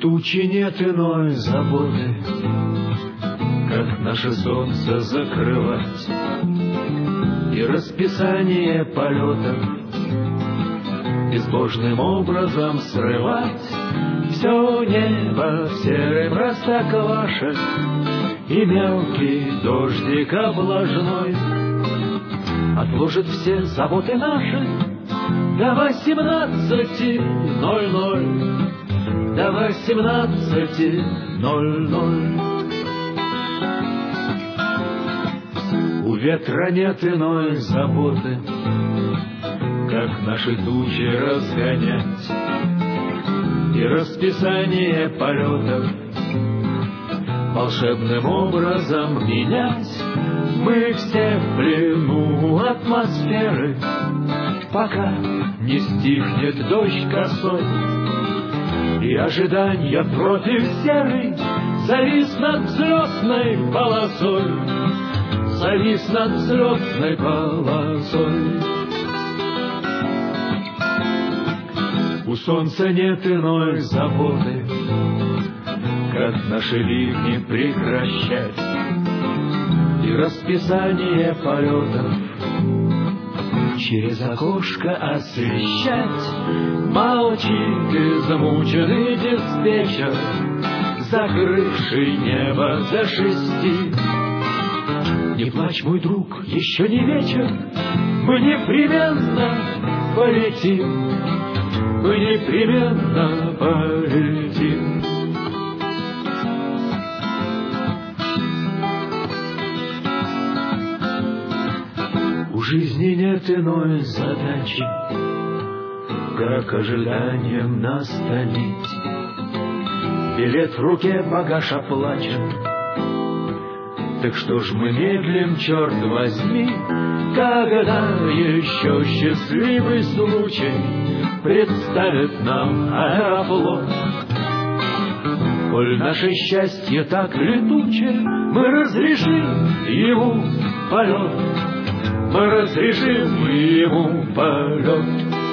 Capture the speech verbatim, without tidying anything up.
тучи нет иной заботы, как наше солнце закрывать и расписание полетов безбожным образом срывать. Все небо в серый простоквашек и мелкий дождик облажной отложит все заботы наши до восемнадцати ноль-ноль, до восемнадцати ноль-ноль. У ветра нет иной заботы, как наши тучи разгонять и расписание полетов волшебным образом менять. Мы все в плену атмосферы, пока не стихнет дождь косой, и ожидания против серой завис над взлетной полосой, завис над взлетной полосой. У солнца нет иной заботы, как наши ливни прекращать и расписание полетов через окошко освещать. Молчит измученный диспетчер, закрывший небо до шести. Не плачь, мой друг, еще не вечер, мы непременно полетим, мы непременно полетим. У жизни нет иной задачи, как ожиданием нас томить. Билет в руке, багаж оплачен, так что ж мы медлим, черт возьми, когда еще счастливый случай представит нам аэрофлот. Коль наше счастье так летуче, мы разрешим ему полет, мы разрешим ему полет.